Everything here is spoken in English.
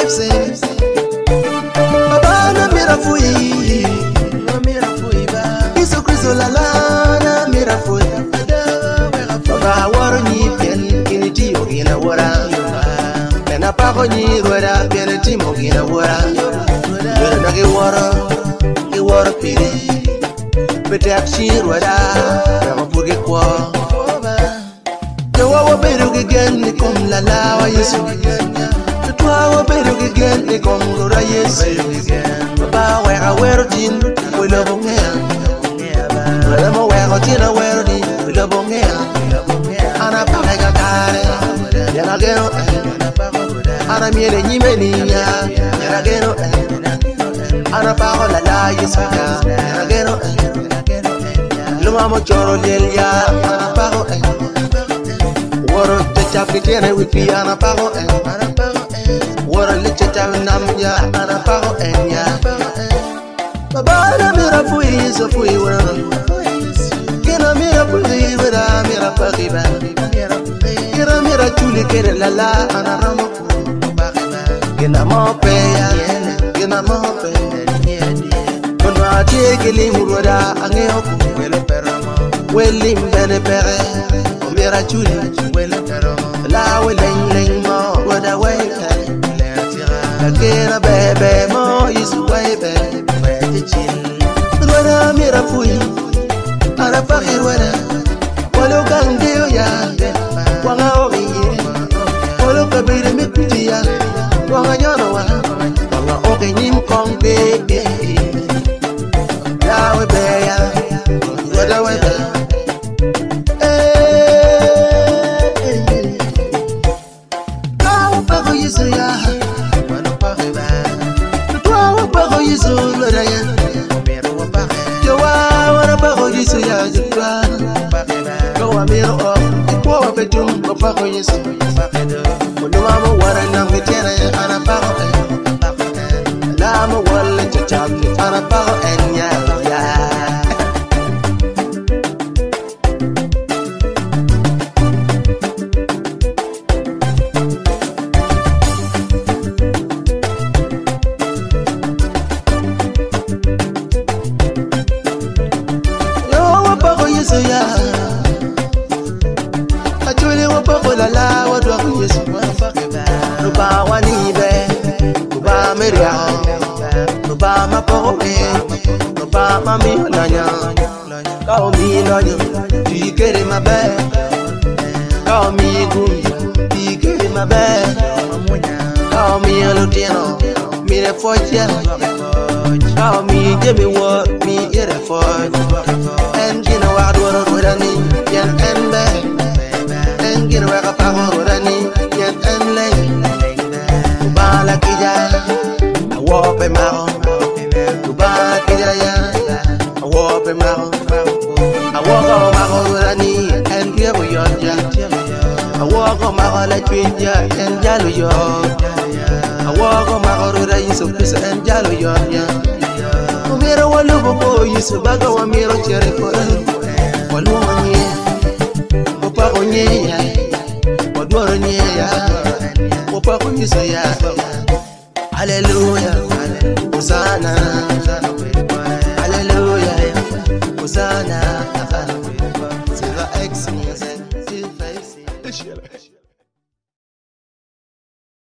vibes. Baba na mira fui ba. Iso Kristo la la na mira fui. Baba waro ni pen kiniti ogina wara. Na pago ni rueda viene timo gina wara. Yore na ke wara piri. Pete akshi rueda. Rama purge kwa. Yo wa beru ke gen ni kom la la wa Yesu. Toi wa beru ke gen ni kom rora Yesu. Baba wa wero tin we lo bongea. Wala mo wa tin wero ni we lo bongea. Ana pa ga kare. Ya na gero. Ana miele nyimeni ya Ragero Ana pago la la Yesuka Ragero Luma mo choro liel ya Ana pago Woro te chap ke tiene wipi Ana pago Woro le che chap nam ya Ana pago ya Baba na mira fui so fui woro Kena mira fui wera mira pagiba Kena mira chuli kere la la Ana ramo Gina mope ya, gina mope. Kono atie kili muroda angeoku. Weli mbene pere, omira chuli. La weleng leng mo, wada weke. La kena bebe mo, yisu webe. Wada mira fui, ara pakir wada. Walo kandio ya, wanga ogi. Walo kabiri mikuti ya. Wanga nyono wa Wanga oke nyim kong be Ya we be ya Wada we be Kawa pako yiso ya Wano pake ba Tutwa wa pako yiso Lada ya Jawa wana pako yiso ya Jutwa Kawa miro o Kwa wa petum Wa pako yiso Mama wara nang bitena ana pago La mo wala chacham ana pago enya ya Yo wa pago yeso ya Achule wa pago la la wa dwa yeso Nuba wanibe, nuba meria, nuba mapoke, nuba mami lanya, kao mi lanya, tikere mabe, kao mi gum, tikere mabe, kao mi lutino, mi refoje, kao mi jemi wo, mi irefoje, engina wadwaro rudani, yen enbe, engina waka pago rudani, yen enle. Bala kija, awope maro. Bala kija ya, awope maro. Awoko maro rani, endia buyoja. Awoko maro la twinja, enjalu yo. Awoko maro ra yiso pisa enjalu yo ya. Umira walu boko yiso baga wa miro chere kore. Walu wanye, opa onye ya, wadwaro nye ya. Opa kunyiso ya Hallelujah Hosanna Hallelujah Hosanna Silver X music Silver X